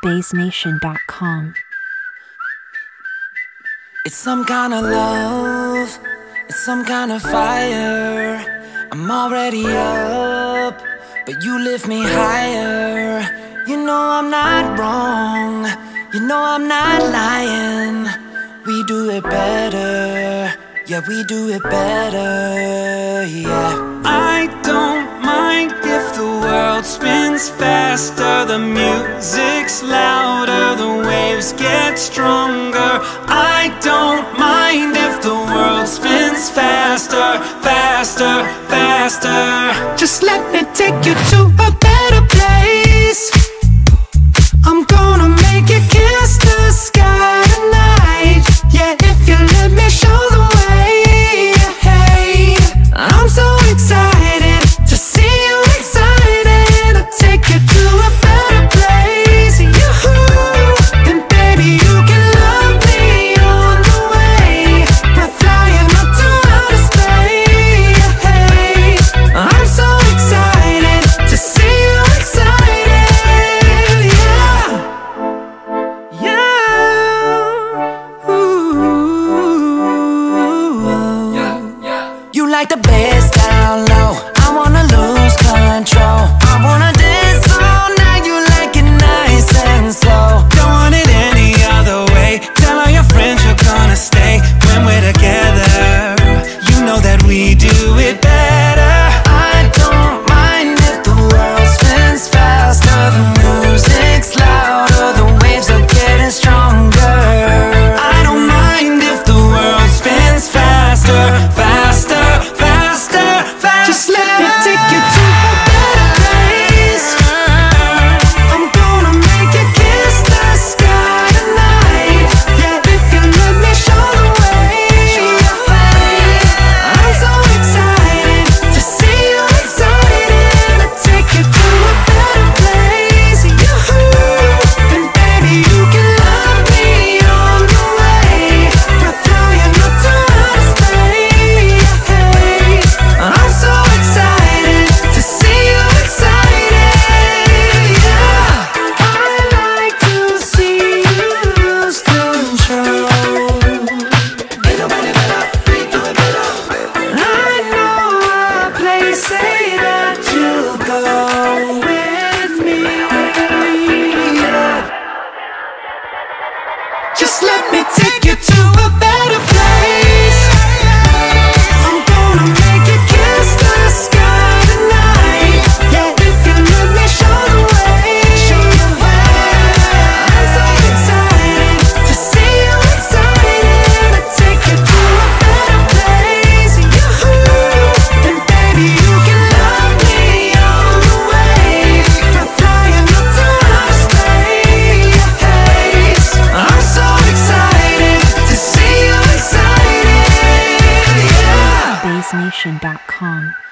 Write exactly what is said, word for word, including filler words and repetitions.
Bass Nation dot com. It's some kind of love, it's some kind of fire. I'm already up, but you lift me higher. You know I'm not wrong, you know I'm not lying. We do it better, yeah, we do it better, yeah. I don't mind if the world spins faster, the music's louder, the waves get stronger. I don't mind if the world spins faster, faster, faster. Just let me take you to a better place. I'm gonna make you kiss the sky tonight. Yeah, if you let me show the way. Hey, I'm so excited to see you excited. I'll take you to a better place. Yoo-hoo. And baby, you can love me on the way. We're flying up to outer space. Hey, I'm so excited to see you excited. Yeah, yeah. Ooh. Yeah, yeah. You like the bass down low, I wanna lose control. I wanna dance all night, you like it nice and slow. Don't want it any other way. Tell all your friends you're gonna stay when we're together. You know that we do it better. I don't mind if the world spins faster, the music's louder, the waves are getting stronger. I don't mind if the world spins faster, faster, faster, faster. Just let me take you to a better place. I'm gonna make you kiss the sky tonight. Yeah, if you let me show the way. I'm so excited to see you excited. I'll take you to a better place. Yoo-hoo. And baby, you can love me on the way. We're flying up to outer space. I'm so excited to see you excited. Yeah, I like to see you lose control. Ain't nobody better, we do it better. I know a place, say that you'll go with me. Yeah. Just let me take you to a better place. I'm gonna make you kiss the sky tonight. Yeah, if you let me show the way. I'm so excited to see you excited. I'll take you to a better place. Yoo-hoo. And baby, you can love me all the way. We're flying up to outer space. I'm so excited to see you excited. Yeah. Bass Nation dot com.